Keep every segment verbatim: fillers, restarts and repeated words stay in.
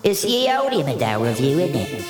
It's the old Emmerdale review, isn't it?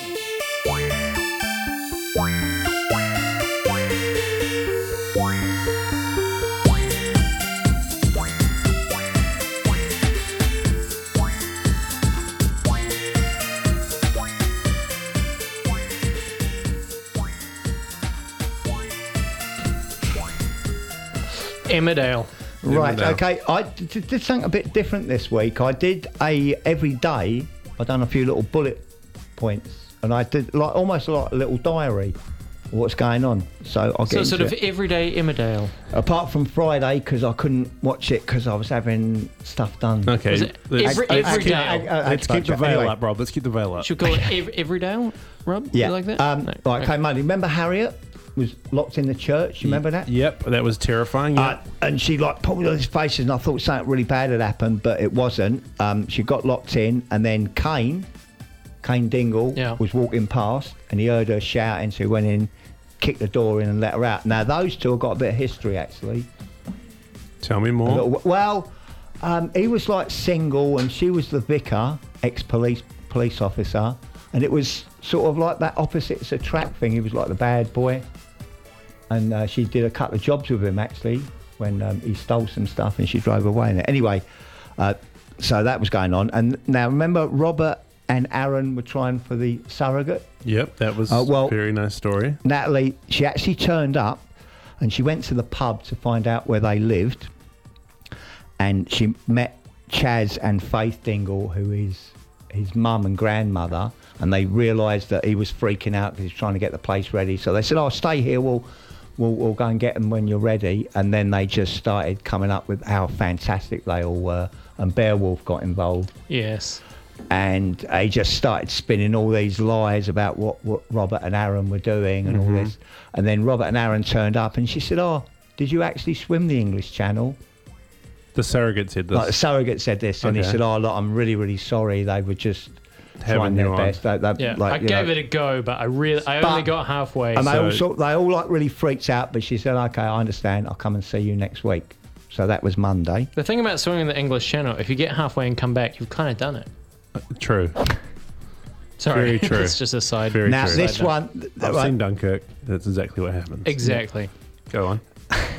Emmerdale. Right, Emmerdale. okay. I d- d- did something a bit different this week. I did a every day. I done a few little bullet points, and I did like almost like a little diary of what's going on. So I'll get So into sort of it. everyday Emmerdale. Apart from Friday, because I couldn't watch it because I was having stuff done. Okay. Was it let's- every- let's every keep- day? Uh, Let's keep the anyway. veil up, Rob. Let's keep the veil up. Should we call it ev- Everydale, Rob? Yeah. You like that? Um, No. Right, okay, Monday. Remember Harriet was locked in the church? You remember that? Yep, that was terrifying. Uh, Yep. and she like pulled on his faces, and I thought something really bad had happened, but it wasn't. Um, she got locked in, and then Kane, Kane Dingle, Yeah. was walking past, and he heard her shouting, so he went in, kicked the door in, and let her out. Now those two have got a bit of history actually. Tell me A more. little- well, um, he was like single, and she was the vicar, ex-police police officer, and it was sort of like that opposites attract thing. He was like the bad boy. And uh, she did a couple of jobs with him actually when um, he stole some stuff and she drove away in it. Anyway, uh, so that was going on. And now remember, Robert and Aaron were trying for the surrogate. Yep, that was Uh, well- a very nice story. Natalie, she actually turned up and she went to the pub to find out where they lived. And she met Chaz and Faith Dingle, who is his mum and grandmother. And they realised that he was freaking out because he was trying to get the place ready. So they said, oh, stay here, we'll, we'll, we'll go and get them when you're ready. And then they just started coming up with how fantastic they all were. And Beowulf got involved. Yes. And they just started spinning all these lies about what, what Robert and Aaron were doing and Mm-hmm. all this. And then Robert and Aaron turned up and she said, oh, did you actually swim the English Channel? The surrogate said this. Like the surrogate said this, and he Okay. said, oh, look, I'm really, really sorry. They were just Having trying their you on. best. They, they, Yeah. like, I you gave know. it a go, but I really, I But- only got halfway. And they all, So- sort, they all like really freaked out, but she said, okay, I understand. I'll come and see you next week. So that was Monday. The thing about swimming the English Channel, if you get halfway and come back, you've kind of done it. True. Sorry, Very true. it's just a side. Very Now, true. this Side note. one... th- I've right, seen Dunkirk. That's exactly what happens. Exactly. Go on.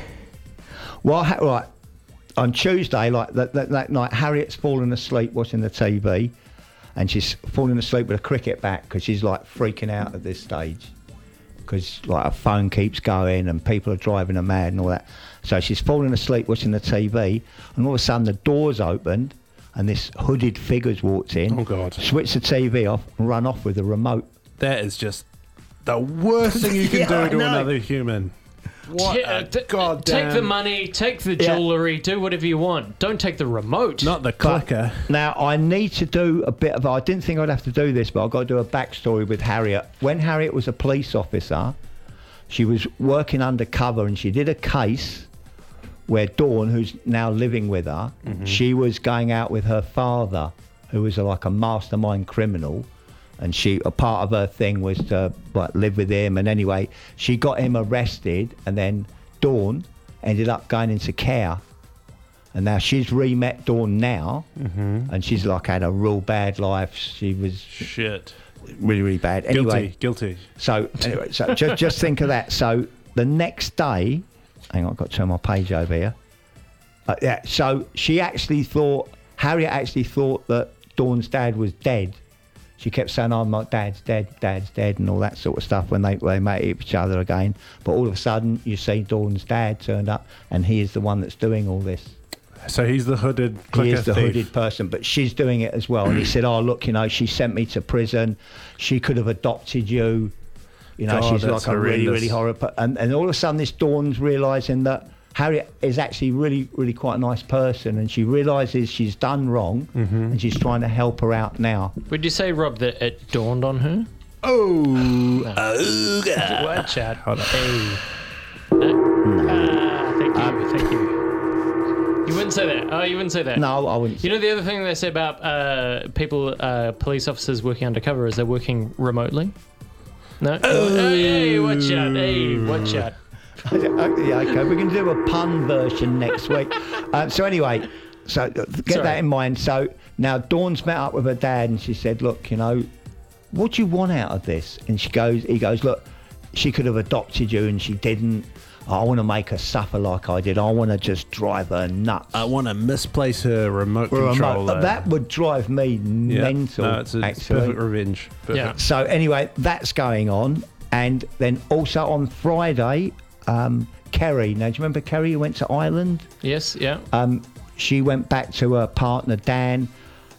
Well, ha- right, on Tuesday, like that, that, that night, Harriet's fallen asleep watching the T V, and she's falling asleep with a cricket bat because she's like freaking out at this stage because like her phone keeps going and people are driving her mad and all that. So she's falling asleep watching the T V, and all of a sudden the doors opened and this hooded figure's walked in. Oh, God. Switched the T V off and run off with the remote. That is just the worst thing you can Yeah, I do to know. another human. What T- a uh, t- goddamn... Take the money, take the Yeah. jewellery, do whatever you want. Don't take the remote. Not the clicker. Now, I need to do a bit of... I didn't think I'd have to do this, but I've got to do a backstory with Harriet. When Harriet was a police officer, she was working undercover and she did a case where Dawn, who's now living with her, Mm-hmm. she was going out with her father, who was a, like a mastermind criminal. And she, a part of her thing was to like live with him. And anyway, she got him arrested, and then Dawn ended up going into care. And now she's re-met Dawn now, Mm-hmm. and she's like had a real bad life. She was Shit. really, really bad. Anyway, Guilty. Guilty. so anyway, so just just think of that. So the next day, hang on, I've got to turn my page over here. Uh, yeah, so she actually thought, Harriet actually thought that Dawn's dad was dead. She kept saying, "Oh, my dad's dead, dad's dead," and all that sort of stuff when they they met each other again. But all of a sudden, you see Dawn's dad turned up, and he is the one that's doing all this. So he's the hooded clicker He is the thief. hooded person, but she's doing it as well. And he said, "Oh, look, you know, she sent me to prison. She could have adopted you. You know, God, she's like that's a really, horrendous. really horrible." And and all of a sudden, this Dawn's realising that Harriet is actually really, really quite a nice person, and she realises she's done wrong, Mm-hmm. and she's trying to help her out now. Would you say, Rob, that it dawned on her? Oh. Watch out. Hold on. Hey. No? Ah, thank you, thank you. You wouldn't say that. Oh, you wouldn't say that. No, I wouldn't. You know, the other thing they say about uh, people, uh, police officers working undercover is they're working remotely? No? Oh, hey, watch out. Hey, watch out. yeah, okay, we're going to do a pun version next week. Uh, so anyway, So uh, get Sorry. that in mind. So now Dawn's met up with her dad, and she said, "Look, you know, what do you want out of this?" And she goes, "He goes, look, she could have adopted you, and she didn't. I want to make her suffer like I did. I want to just drive her nuts." I want to misplace her remote Well, controller. remote- that would drive me Yeah. mental. No, it's, a, it's actually. perfect revenge. Perfect. Yeah. So anyway, that's going on, and then also on Friday, um, Kerry. Now, do you remember Kerry who went to Ireland? Yes, yeah. Um, she went back to her partner Dan.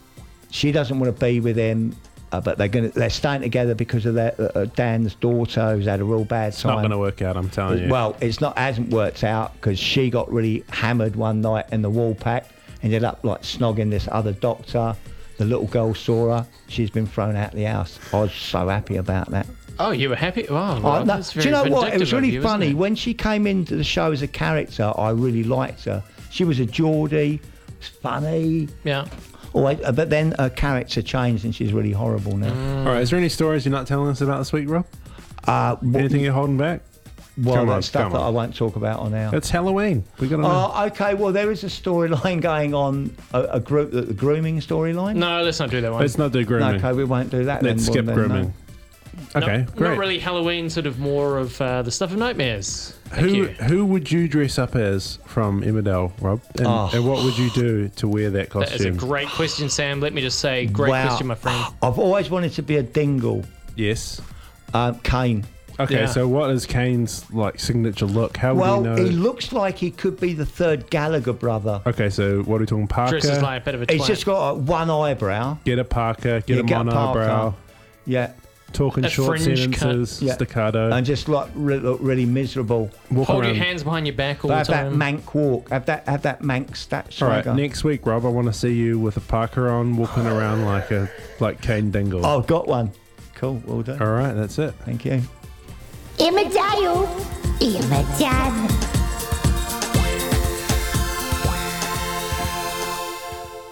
She doesn't want to be with him, uh, but they're going to they're staying together because of their uh, uh, Dan's daughter who's had a real bad It's time. not going to work out, I'm telling you. Well, it's not hasn't worked out because she got really hammered one night in the wall pack. Ended up like snogging this other doctor. The little girl saw her. She's been thrown out of the house. I was so happy about that. Oh, you were happy? Wow. Oh, Well, no, that's do very you know what? It was vindictive of really you, isn't funny. it? When she came into the show as a character, I really liked her. She was a Geordie, was funny. Yeah. Always, uh, but then her character changed and she's really horrible now. Mm. All right, is there any stories you're not telling us about this week, Rob? Uh, w- Anything you're holding back? well, Come on, that's stuff come that on. I won't talk about on air. It's Halloween. We got to know. Oh, okay. Well, there is a storyline going on, a, a group, the grooming storyline. No, let's not do that one. Let's not do grooming. Okay, we won't do that. Let's then. skip Well, then, grooming. No, Okay, great. Not really Halloween, sort of more of uh, the stuff of nightmares. Thank Who you. who would you dress up as from Emmerdale, Rob? And, Oh. and what would you do to wear that That is a costume? great question, Sam. Let me just say, great Wow. question, my friend. I've always wanted to be a dingle. Yes. Um, Kane. Okay, Yeah. so what is Kane's like signature look? How would Well, we know? he looks like he could be the third Gallagher brother. Okay, so what are we talking? Parker. Dresses like a bit of a He's twat. just got uh, one eyebrow. Get a Parker. Get Yeah, a get a mono-brow. Parker. Yeah, Talking A short fringe cut. sentences. Yeah. Staccato. and just like re- look really miserable. Walk Hold around. your hands behind your back all But the have that time. mank walk. Have that have that mank stat All right, swagger. next week, Rob, I want to see you with a Parker on, walking around like a like Kane Dingle. Oh, got one. Cool, well done. All right, that's it. Thank you. Emmerdale. Emmerdale.